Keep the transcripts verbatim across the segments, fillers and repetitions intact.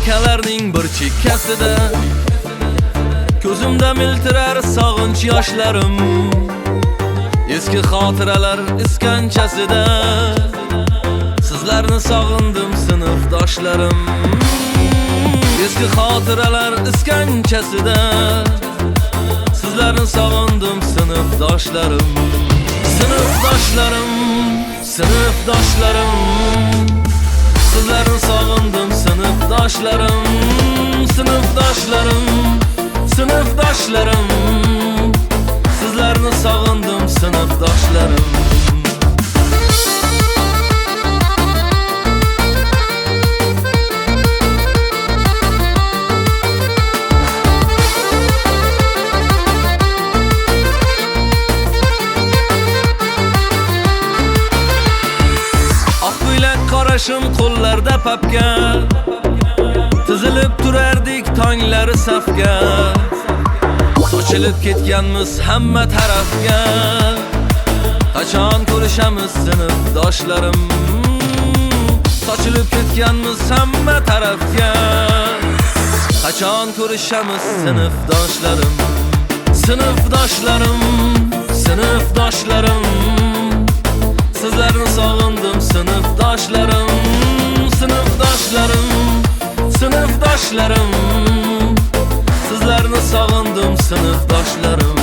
yelkalarning bir chekkasida ko'zimda miltirar sog'inch yoshlarim. Eski xotiralar iskanchasida sizlarni sog'indim sinfdoshlarim. Eski xotiralar iskanchasida sizlarni sog'indim sinfdoshlarim. Sinfdoshlarim, sinfdoshlarim, sizlarni sog'indim sinfdoshlarim. Sinfdoshlarim, sinfdoshlarim, sizlarni sog'indim sinfdoshlarim. Qarashim qo'llarda papga, tizilib turardik tonglari safga. Sochilib ketganmiz hamma tarafga, qachon ko'rishamiz sinfdoshlarim. Sochilib ketganmiz hamma tarafga, qachon ko'rishamiz sinfdoshlarim. Sinfdoshlarim, sinfdoshlarim, sizlarni sog'indim sinfdoshlarim. Sinfdoshlarim, sinfdoshlarim, sizlarni sog'indim sinfdoshlarim.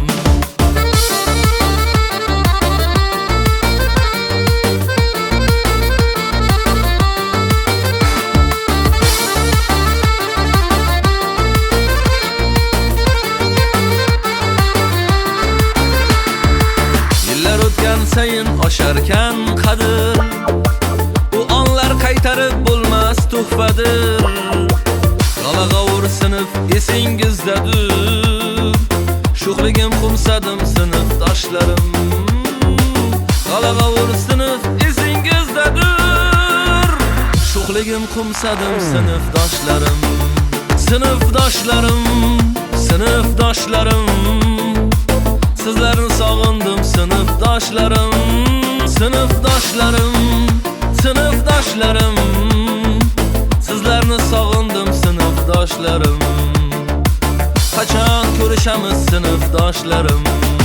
Yillar o'tgan sayin osharkan qadr, u onlar qaytarib bo'lmas tuhfadir. G'ala-g'ovur sinf esingizdadir, sho'xligim qumsadim sinfdoshlarim. G'ala-g'ovur sinf esingizdadir, sho'xligim qumsadim sinfdoshlarim. Sinfdoshlarim, sinfdoshlarim, sizlarni sog'indim sinfdoshlarim. Sinfdoshlarim, sinfdoshlarim, sizlarni sog'indim sinfdoshlarim. Qachon ko'rishamiz sinfdoshlarim.